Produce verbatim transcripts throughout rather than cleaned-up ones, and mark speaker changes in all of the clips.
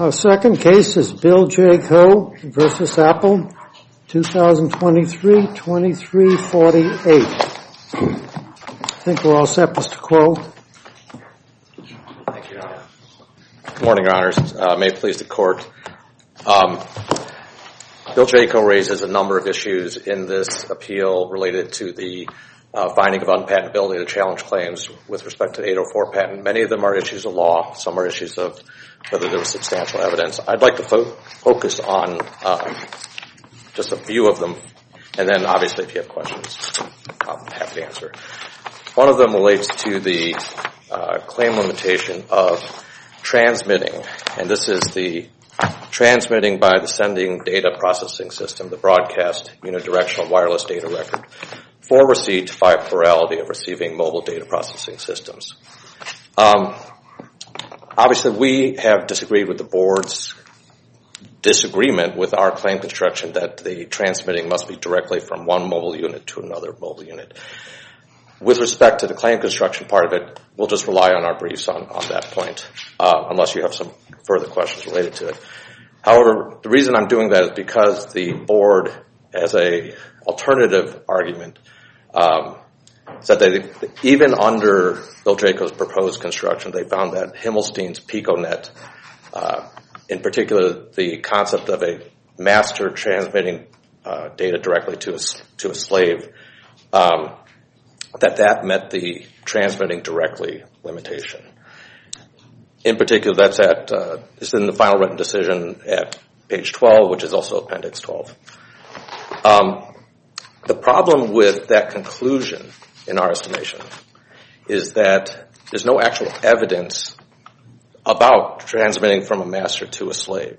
Speaker 1: Our second case is Bill J. Coe versus Apple, twenty twenty-three twenty-three forty-eight. I think we're all set, Mister Coe.
Speaker 2: Thank you, Your Honor. Good morning, Your Honors. Uh, may it please the Court. Um, Bill J. Coe raises a number of issues in this appeal related to the uh, finding of unpatentability of the challenge claims with respect to the eight oh four patent. Many of them are issues of law. Some are issues of whether there was substantial evidence. I'd like to fo- focus on uh, just a few of them, and then obviously if you have questions, I'm happy to answer. One of them relates to the uh, claim limitation of transmitting, and this is the transmitting by the sending data processing system, the broadcast unidirectional wireless data record, for receipt by plurality of receiving mobile data processing systems. Um, obviously, we have disagreed with the Board's disagreement with our claim construction that the transmitting must be directly from one mobile unit to another mobile unit. With respect to the claim construction part of it, we'll just rely on our briefs on, on that point, uh, unless you have some further questions related to it. However, the reason I'm doing that is because the Board, as a alternative argument, um, said that even under Bill J. Coe's proposed construction, they found that Himmelstein's PicoNet, uh, in particular the concept of a master transmitting uh, data directly to a, to a slave, um, that that met the transmitting directly limitation. In particular, that's at, uh, it's in the final written decision at page twelve, which is also appendix twelve. Um, the problem with that conclusion, in our estimation, is that there's no actual evidence about transmitting from a master to a slave.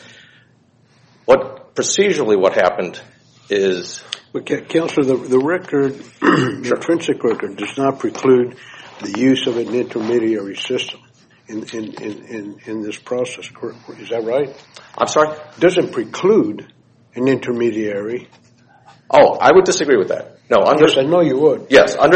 Speaker 2: What, procedurally what happened is...
Speaker 3: But, Counselor, the, the record, the sure. intrinsic record, does not preclude the use of an intermediary system in, in, in, in, in this process. Is that right?
Speaker 2: I'm sorry?
Speaker 3: Doesn't preclude an intermediary.
Speaker 2: Oh, I would disagree with that. No, under,
Speaker 3: yes, I know you would.
Speaker 2: Yes, under,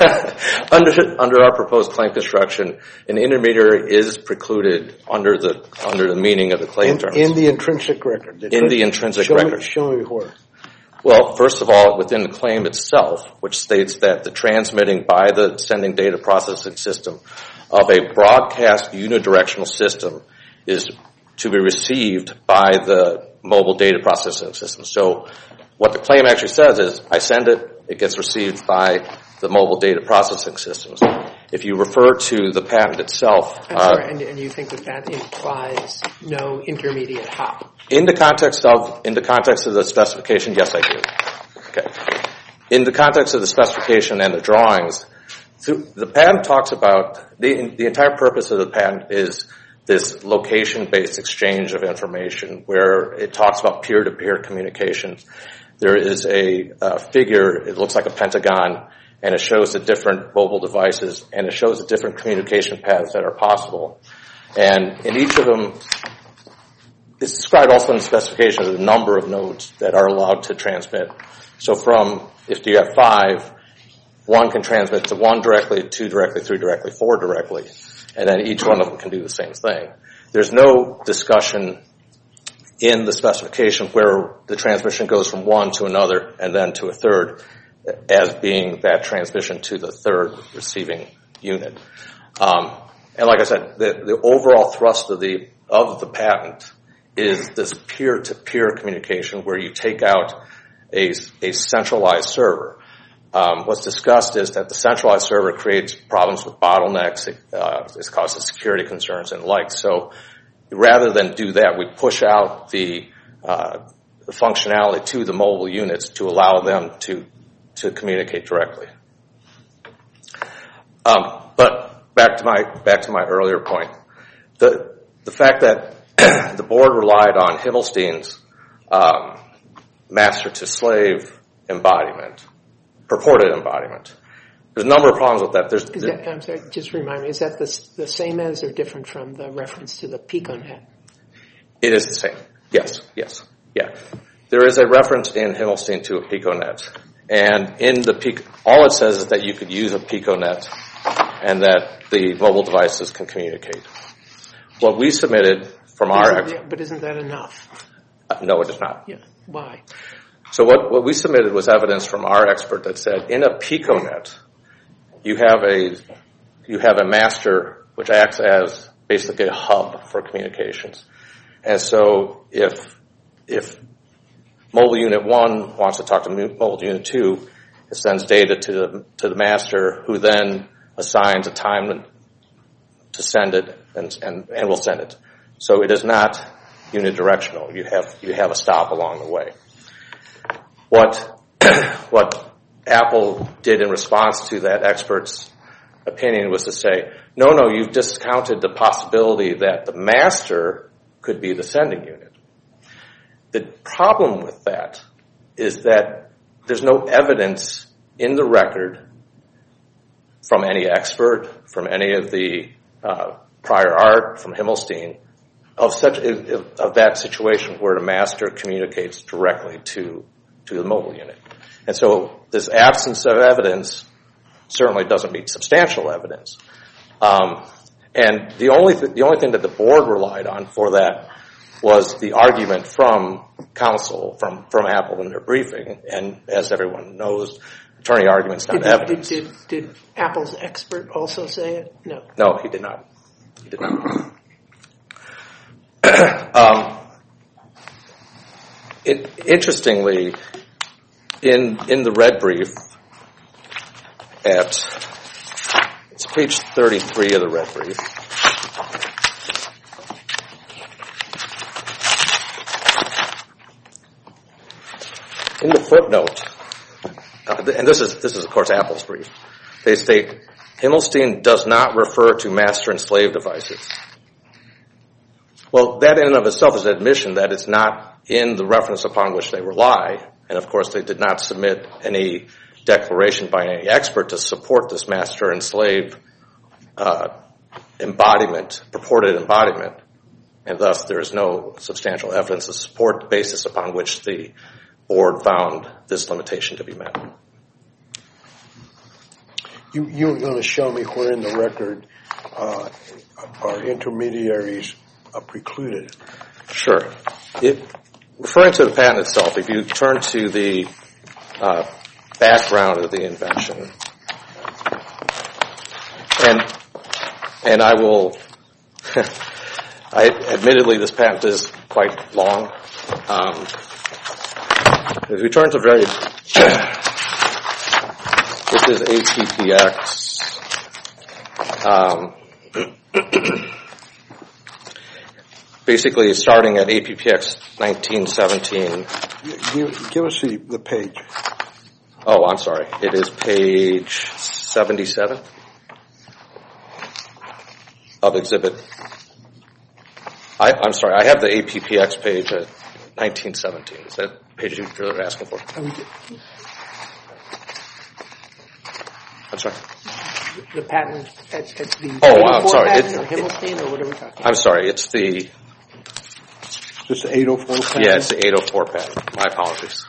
Speaker 2: under, under our proposed claim construction, an intermediary is precluded under the, under the meaning of the claim
Speaker 3: in,
Speaker 2: terms.
Speaker 3: In the intrinsic record?
Speaker 2: The in the intrinsic
Speaker 3: show
Speaker 2: record.
Speaker 3: Me, show me where.
Speaker 2: Well, first of all, within the claim itself, which states that the transmitting by the sending data processing system of a broadcast unidirectional system is to be received by the mobile data processing system. So what the claim actually says is, I send it, it gets received by the mobile data processing systems. If you refer to the patent itself...
Speaker 4: I'm sorry, uh, and, and you think that that implies no intermediate hop?
Speaker 2: In the context of, in the context of the specification, yes, I do. Okay. In the context of the specification and the drawings, the patent talks about, the, the entire purpose of the patent is this location-based exchange of information where it talks about peer-to-peer communications. There is a, a figure, it looks like a pentagon, and it shows the different mobile devices, and it shows the different communication paths that are possible. And in each of them, it's described also in the specification as a number of nodes that are allowed to transmit. So from, if you have five, one can transmit to one directly, two directly, three directly, four directly, and then each one of them can do the same thing. There's no discussion in the specification where the transmission goes from one to another and then to a third as being that transmission to the third receiving unit. Um, and like I said, the, the overall thrust of the of the patent is this peer-to-peer communication where you take out a, a centralized server. Um, what's discussed is that the centralized server creates problems with bottlenecks, it, uh, it causes security concerns and the like. So rather than do that, we push out the, uh, the functionality to the mobile units to allow them to to communicate directly. Um, but back to my back to my earlier point, the the fact that the Board relied on Himmelstein's um, master to slave embodiment, purported embodiment. There's a number of problems with that. There's,
Speaker 4: is that I'm sorry, just remind me, is that the, the same as or different from the reference to the PicoNet?
Speaker 2: It is the same. Yes, yes, yeah. There is a reference in Himmelstein to a PicoNet. And in the Pico, all it says is that you could use a PicoNet and that the mobile devices can communicate. What we submitted from our
Speaker 4: Isn't-
Speaker 2: expert.
Speaker 4: yeah, But isn't that enough?
Speaker 2: Uh, no, it is not.
Speaker 4: Yeah. Why?
Speaker 2: So what, what we submitted was evidence from our expert that said in a PicoNet, you have a you have a master which acts as basically a hub for communications. And so if if mobile unit one wants to talk to mobile unit two, it sends data to the to the master, who then assigns a time to send it and and, and will send it. So it is not unidirectional. You have you have a stop along the way. What what Apple did in response to that expert's opinion was to say, no, no, you've discounted the possibility that the master could be the sending unit. The problem with that is that there's no evidence in the record from any expert, from any of the uh, prior art, from Himmelstein, of such of that situation where the master communicates directly to to the mobile unit. And so this absence of evidence certainly doesn't meet substantial evidence. Um, and the only th- the only thing that the board relied on for that was the argument from counsel, from, from Apple in their briefing. And as everyone knows, attorney argument's not
Speaker 4: Did,
Speaker 2: evidence.
Speaker 4: did, did, did Apple's expert also say it? No.
Speaker 2: No, he did not. He did not. um, it, interestingly, in in the red brief, at it's page thirty-three of the red brief, in the footnote, uh, and this is this is of course Apple's brief, they state Himmelstein does not refer to master and slave devices. Well, that in and of itself is an admission that it's not in the reference upon which they rely, and of course they did not submit any declaration by any expert to support this master and slave uh, embodiment, purported embodiment, and thus there is no substantial evidence to support the basis upon which the board found this limitation to be met.
Speaker 3: You, you were going to show me where in the record uh, are intermediaries uh, precluded.
Speaker 2: Sure. It, referring to the patent itself, if you turn to the uh, background of the invention, and and I will, I admittedly this patent is quite long. Um, if we turn to very, this is A P P X. Um, basically, starting at A P P X nineteen seventeen.
Speaker 3: Give, give us the, the page.
Speaker 2: Oh, I'm sorry. It is page seventy-seven of exhibit. I, I'm sorry. I have the A P P X page at nineteen seventeen. Is that the page you're asking for? I'm sorry.
Speaker 4: The patent at, at the
Speaker 2: Oh, I'm
Speaker 4: eighty-four
Speaker 2: sorry.
Speaker 4: patent
Speaker 2: It-
Speaker 4: or Himmelstein or what are we talking about?
Speaker 2: I'm sorry. It's the
Speaker 3: This eight oh four patent?
Speaker 2: yeah. It's the eight oh four patent. My apologies.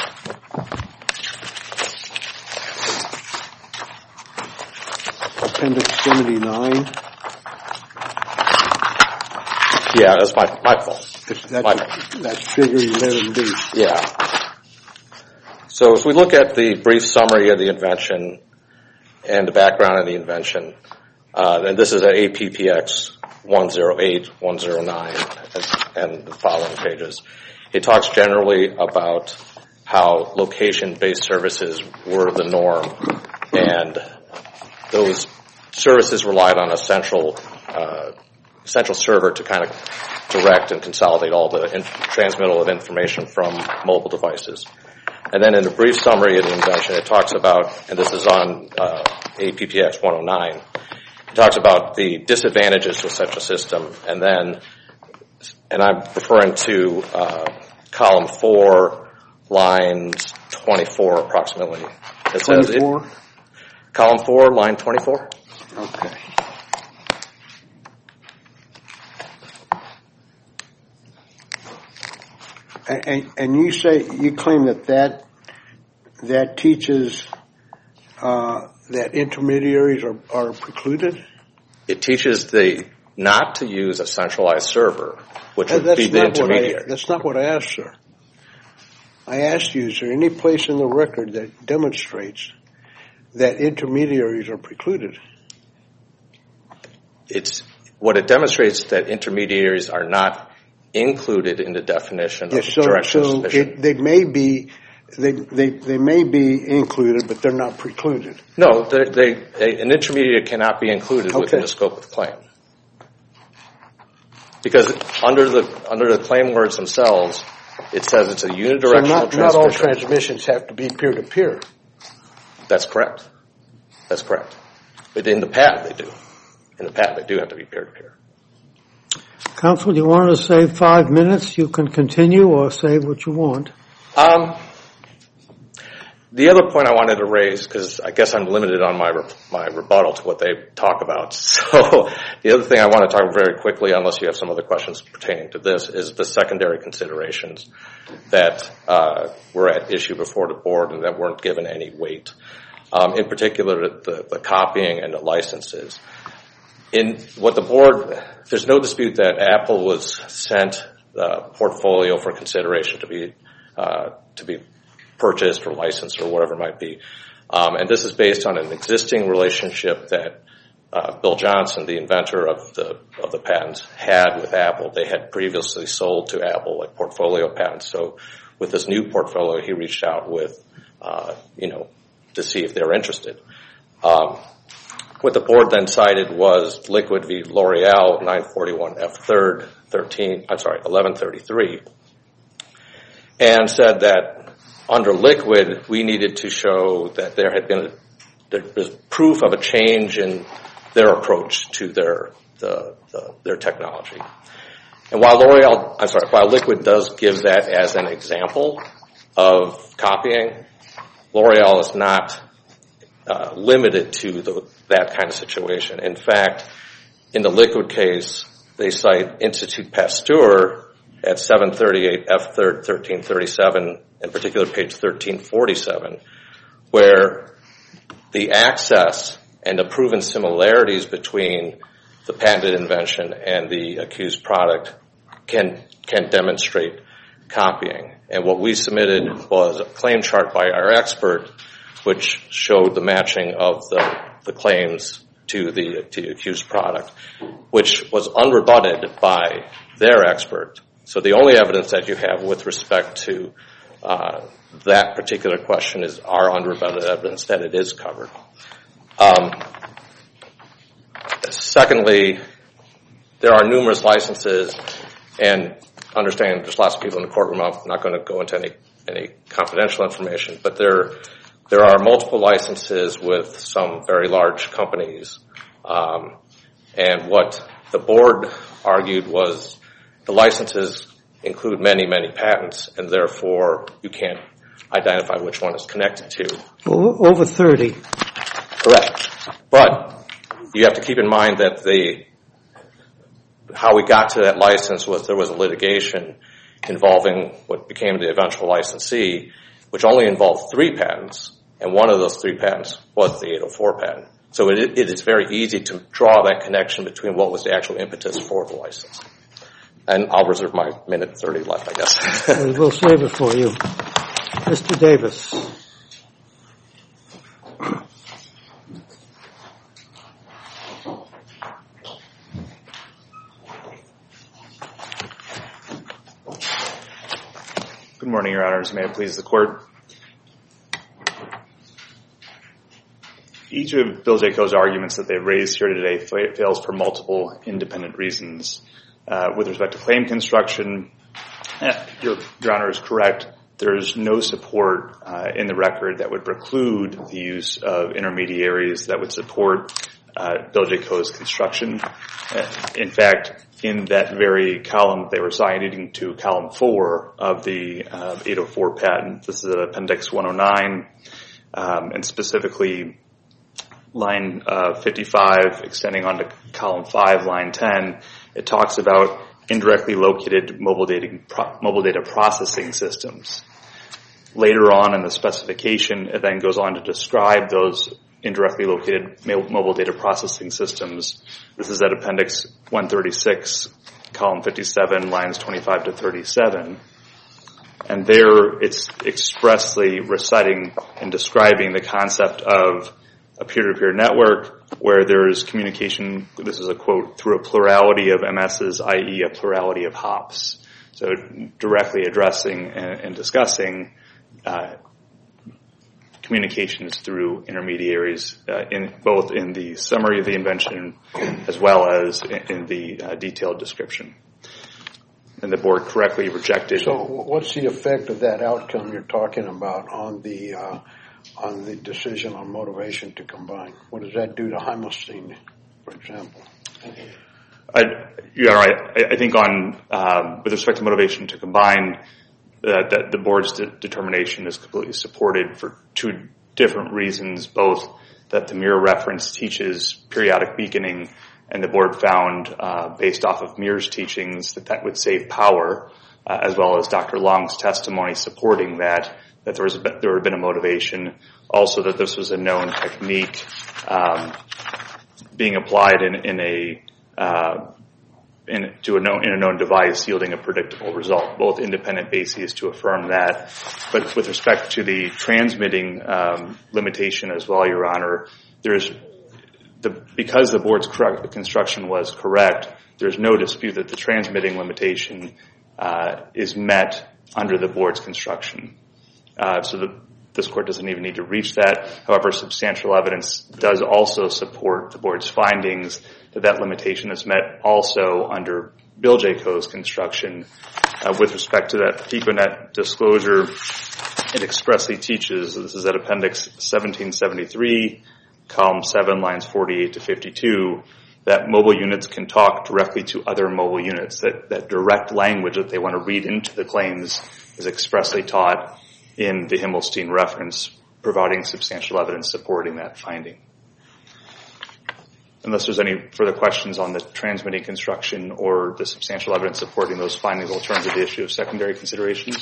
Speaker 3: Appendix seventy-nine.
Speaker 2: Yeah, that's my my fault.
Speaker 3: It's, that's,
Speaker 2: My-
Speaker 3: that's figure eleven B.
Speaker 2: Yeah. So if we look at the brief summary of the invention and the background of the invention, uh, and this is at A P P X one oh eight, one oh nine, and, and the following pages, it talks generally about how location-based services were the norm, and those services relied on a central uh, central server to kind of direct and consolidate all the in- transmittal of information from mobile devices. And then in the brief summary of the invention, it talks about, and this is on uh, A P P X one oh nine, it talks about the disadvantages to such a system, and then, and I'm referring to uh, column four, lines twenty-four approximately. It says it,
Speaker 3: twenty-four?
Speaker 2: column four, line twenty-four.
Speaker 3: Okay. And, and, and you say, you claim that that, that teaches uh, that intermediaries are, are precluded?
Speaker 2: It teaches the not to use a centralized server, which would
Speaker 3: That's
Speaker 2: be the
Speaker 3: not what I-
Speaker 2: intermediary.
Speaker 3: That's not what I asked, sir. I asked you, is there any place in the record that demonstrates that intermediaries are precluded?
Speaker 2: It's what it demonstrates that intermediaries are not included in the definition of
Speaker 3: Yes, so,
Speaker 2: direction
Speaker 3: so
Speaker 2: suspicion.
Speaker 3: it, they may be, they, they, they may be included, but they're not precluded.
Speaker 2: No, they, they, a, an intermediary cannot be included
Speaker 3: Okay.
Speaker 2: within the scope of the claim. Because under the under the claim words themselves, it says it's a
Speaker 3: So
Speaker 2: unidirectional
Speaker 3: not,
Speaker 2: transmission.
Speaker 3: not all transmissions have to be peer-to-peer.
Speaker 2: That's correct. That's correct. But in the patent, they do. In the patent, they do have to be peer-to-peer.
Speaker 1: Counsel, you want to save five minutes? You can continue or save what you want.
Speaker 2: Um, the other point I wanted to raise, because I guess I'm limited on my re- my rebuttal to what they talk about. So the other thing I want to talk very quickly, unless you have some other questions pertaining to this, is the secondary considerations that uh, were at issue before the board and that weren't given any weight. Um, in particular, the, the copying and the licenses. In what the board, there's no dispute that Apple was sent a portfolio for consideration to be uh, to be purchased or licensed or whatever it might be, um, and this is based on an existing relationship that uh, Bill Johnson, the inventor of the of the patents, had with Apple. They had previously sold to Apple like portfolio patents. So with this new portfolio, he reached out with, uh, you know, to see if they were interested. Um, What the board then cited was Liquid v. L'Oreal, nine forty-one F third, thirteen, I'm sorry, eleven thirty-three, and said that under Liquid, we needed to show that there had been a, there was proof of a change in their approach to their the, the, their technology. And while L'Oreal, I'm sorry, while Liquid does give that as an example of copying, L'Oreal is not uh, limited to the, that kind of situation. In fact, in the Liquid case, they cite Institut Pasteur at seven thirty-eight F third, thirteen thirty-seven, in particular page thirteen forty-seven, where the access and the proven similarities between the patented invention and the accused product can can demonstrate copying. And what we submitted was a claim chart by our expert, which showed the matching of the, the claims to the, to the accused product, which was unrebutted by their expert. So the only evidence that you have with respect to uh, that particular question is our unrebutted evidence that it is covered. Um, secondly, there are numerous licenses, and understanding there's lots of people in the courtroom, I'm not going to go into any, any confidential information, but there there are multiple licenses with some very large companies. Um, and what the board argued was the licenses include many, many patents, and therefore you can't identify which one is connected to.
Speaker 1: Over, over thirty.
Speaker 2: Correct. But you have to keep in mind that the how we got to that license was there was a litigation involving what became the eventual licensee, which only involved three patents, and one of those three patents was the eight oh four patent. So it, it is very easy to draw that connection between what was the actual impetus for the license. And I'll reserve my minute thirty left, I guess.
Speaker 1: We'll save it for you. Mister Davis.
Speaker 5: Good morning, Your Honors. May it please the Court. Each of Bill Jayco's arguments that they've raised here today fails for multiple independent reasons. Uh, with respect to claim construction, eh, Your, Your Honor is correct. There's no support uh, in the record that would preclude the use of intermediaries that would support uh, Bill Jayco's construction. Uh, in fact, in that very column they were citing to column four of the uh, eight oh four patent, this is Appendix one oh nine, um, and specifically line uh, fifty-five extending onto column five, line ten, it talks about indirectly located mobile data, pro- mobile data processing systems. Later on in the specification, it then goes on to describe those indirectly located mobile data processing systems. This is at Appendix one thirty-six, column fifty-seven, lines twenty-five to thirty-seven. And there it's expressly reciting and describing the concept of a peer-to-peer network where there's communication, this is a quote, through a plurality of M Ss, that is a plurality of hops. So directly addressing and, and discussing uh, communications through intermediaries, uh, in both in the summary of the invention as well as in, in the uh, detailed description. And the board correctly rejected.
Speaker 3: So what's the effect of that outcome you're talking about on the uh, on the decision on motivation to combine? What does that do to Hymelstein, for example?
Speaker 5: I, you're right. I, I think on um, with respect to motivation to combine, that, that the board's de- determination is completely supported for two different reasons. Both that the mirror reference teaches periodic beaconing, and the board found, uh, based off of Muir's teachings, that that would save power, uh, as well as Doctor Long's testimony supporting that, that there was a, there had been a motivation. Also that this was a known technique, um, being applied in, in a, uh, in, to a known, in a known device yielding a predictable result. Both independent bases to affirm that. But with respect to the transmitting, um, limitation as well, Your Honor, there's, The, because the board's correct, construction was correct, there's no dispute that the transmitting limitation uh, is met under the board's construction. Uh, so the, this court doesn't even need to reach that. However, substantial evidence does also support the board's findings that that limitation is met also under Bill J. Coe's construction. Uh, with respect to that PicoNet disclosure, it expressly teaches, this is at Appendix seventeen seventy-three, column seven, lines forty-eight to fifty-two, that mobile units can talk directly to other mobile units. That, that direct language that they want to read into the claims is expressly taught in the Hymelstein reference, providing substantial evidence supporting that finding. Unless there's any further questions on the transmitting construction or the substantial evidence supporting those findings, I'll turn to the issue of secondary considerations.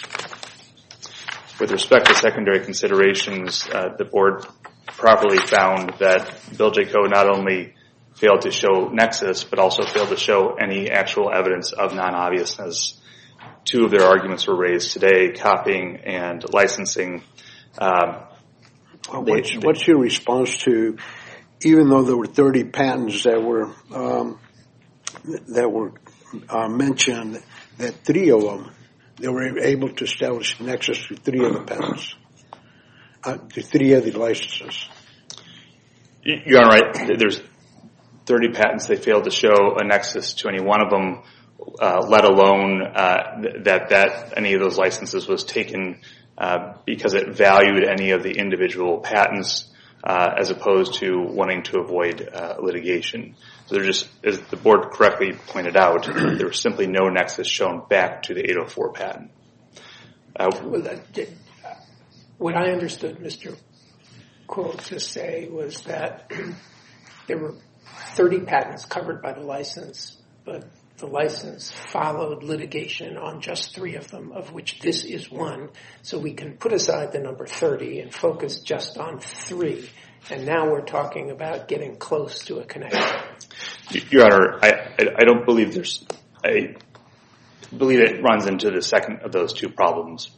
Speaker 5: With respect to secondary considerations, uh, the board properly found that Bill J. Coe not only failed to show nexus, but also failed to show any actual evidence of non-obviousness. Two of their arguments were raised today, copying and licensing. Um,
Speaker 3: well, what's, they, what's your response to, even though there were thirty patents that were um, that were uh, mentioned, that three of them, they were able to establish nexus to three of the patents? Uh, to three of the licenses.
Speaker 5: You're right. There's thirty patents. They failed to show a nexus to any one of them, uh, let alone uh, that that any of those licenses was taken uh, because it valued any of the individual patents, uh, as opposed to wanting to avoid uh, litigation. So there just, as the board correctly pointed out, there was simply no nexus shown back to the eight oh four patent. Uh,
Speaker 4: well, that did, What I understood Mister Coe to say was that there were thirty patents covered by the license, but the license followed litigation on just three of them, of which this is one. So we can put aside the number thirty and focus just on three. And now we're talking about getting close to a connection.
Speaker 5: Your Honor, I, I, I don't believe there's, I believe it runs into the second of those two problems.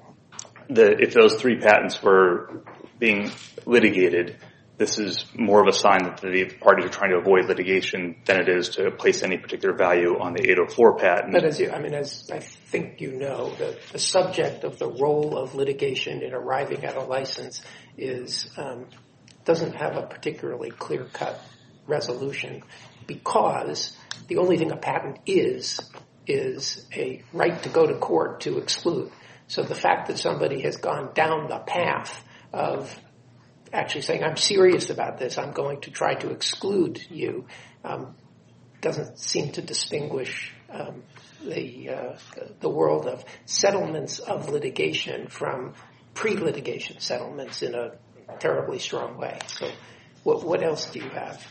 Speaker 5: The, if those three patents were being litigated, this is more of a sign that the parties are trying to avoid litigation than it is to place any particular value on the eight oh four patent.
Speaker 4: But as you, I mean, as I think you know, the, the subject of the role of litigation in arriving at a license is um, doesn't have a particularly clear-cut resolution, because the only thing a patent is is a right to go to court to exclude. So the fact that somebody has gone down the path of actually saying, I'm serious about this, I'm going to try to exclude you, um, doesn't seem to distinguish um, the uh, the world of settlements of litigation from pre-litigation settlements in a terribly strong way. So what, what else do you have?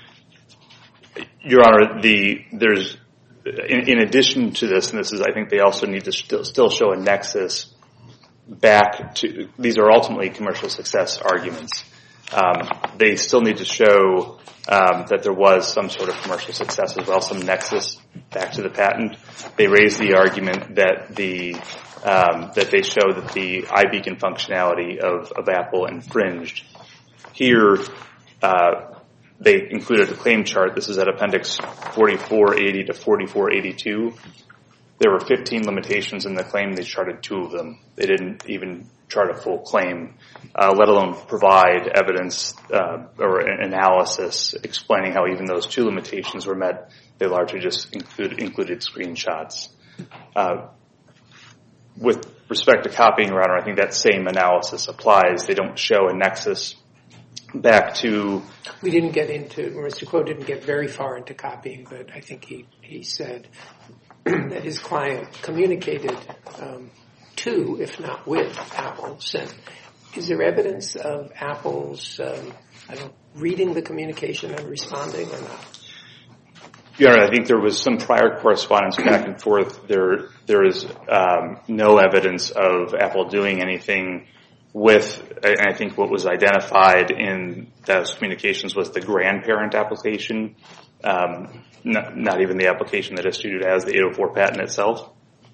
Speaker 5: Your Honor, the there's in, in addition to this, and this is, I think they also need to still, still show a nexus back to, these are ultimately commercial success arguments. Um, they still need to show um, that there was some sort of commercial success as well, some nexus back to the patent. They raised the argument that the um, that they show that the iBeacon functionality of, of Apple infringed. Here, uh, they included a claim chart. This is at Appendix forty-four eighty to forty-four eighty-two. There were fifteen limitations in the claim. They charted two of them. They didn't even chart a full claim, uh, let alone provide evidence uh, or an analysis explaining how even those two limitations were met. They largely just include, included screenshots. Uh, with respect to copying, Your Honor, I think that same analysis applies. They don't show a nexus back to...
Speaker 4: We didn't get into, Mister Kuo didn't get very far into copying, but I think he, he said that his client communicated um, to, if not with, Apple. Sent. Is there evidence of Apple's um, I don't know, reading the communication and responding or not?
Speaker 5: Your Honor, I think there was some prior correspondence back and forth. There, there is um, no evidence of Apple doing anything with, and I think what was identified in those communications was the grandparent application, um, not, not even the application that issued it as the eight oh four patent itself.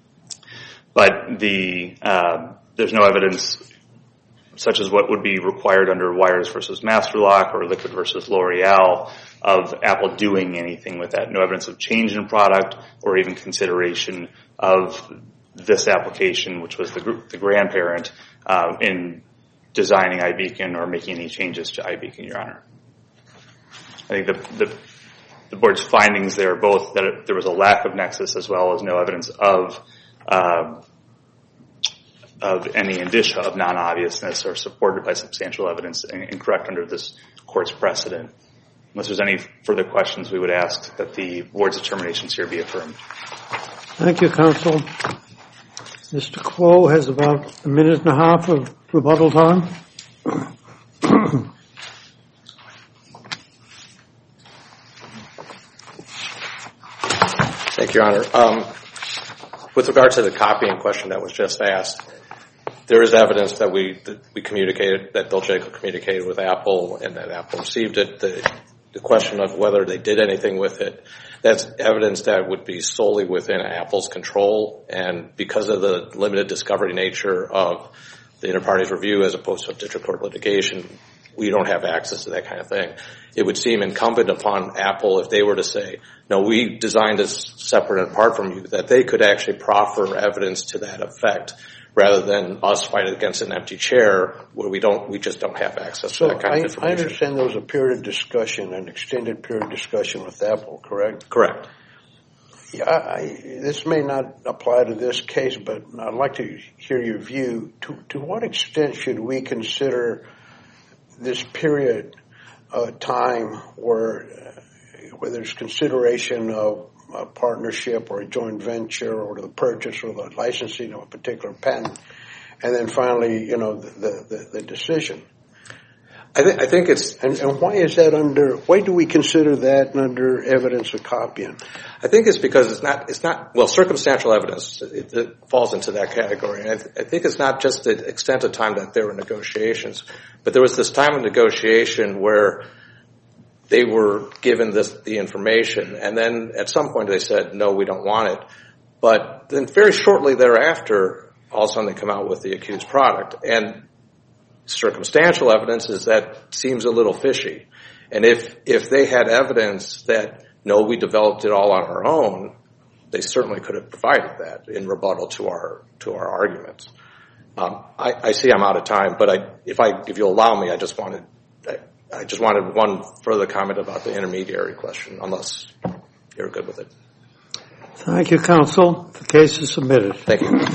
Speaker 5: But the uh, there's no evidence, such as what would be required under Wires versus Masterlock or Liquid versus L'Oreal, of Apple doing anything with that. No evidence of change in product or even consideration of this application, which was the, the grandparent, uh, in designing iBeacon or making any changes to iBeacon, Your Honor. I think the, the, the board's findings there, both that it, there was a lack of nexus as well as no evidence of uh, of any indicia of non-obviousness are supported by substantial evidence and, and correct under this court's precedent. Unless there's any further questions, we would ask that the board's determinations here be affirmed.
Speaker 1: Thank you, counsel. Mister Kuo has about a minute and a half of rebuttal time.
Speaker 2: Thank you, Your Honor. Um, with regard to the copying question that was just asked, there is evidence that we that we communicated, that Bill Jacob communicated with Apple and that Apple received it. The, the question of whether they did anything with it, that's evidence that would be solely within Apple's control, and because of the limited discovery nature of the inter-parties review as opposed to a district court litigation, we don't have access to that kind of thing. It would seem incumbent upon Apple, if they were to say, no, we designed this separate and apart from you, that they could actually proffer evidence to that effect, rather than us fight against an empty chair where we don't, we just don't have access
Speaker 3: so
Speaker 2: to that kind
Speaker 3: I,
Speaker 2: of information.
Speaker 3: I understand there was a period of discussion, an extended period of discussion with Apple, correct?
Speaker 2: Correct.
Speaker 3: Yeah, I, this may not apply to this case, but I'd like to hear your view. To, to what extent should we consider this period of time where, uh, where there's consideration of a partnership or a joint venture or the purchase or the licensing of a particular patent, and then finally, you know, the, the, the decision?
Speaker 2: I, th- I think it's...
Speaker 3: And, and why is that under, why do we consider that under evidence of copying?
Speaker 2: I think it's because it's not, it's not, well, circumstantial evidence, it, it falls into that category. And I, th- I think it's not just the extent of time that there were negotiations, but there was this time of negotiation where they were given this, the information, and then at some point they said, no, we don't want it. But then very shortly thereafter, all of a sudden they come out with the accused product. And circumstantial evidence is that seems a little fishy. And if, if they had evidence that, no, we developed it all on our own, they certainly could have provided that in rebuttal to our, to our arguments. Um, I, I see I'm out of time, but I, if I, if you'll allow me, I just wanted, I, I just wanted one further comment about the intermediary question, unless you're good with it.
Speaker 1: Thank you, counsel. The case is submitted.
Speaker 2: Thank you.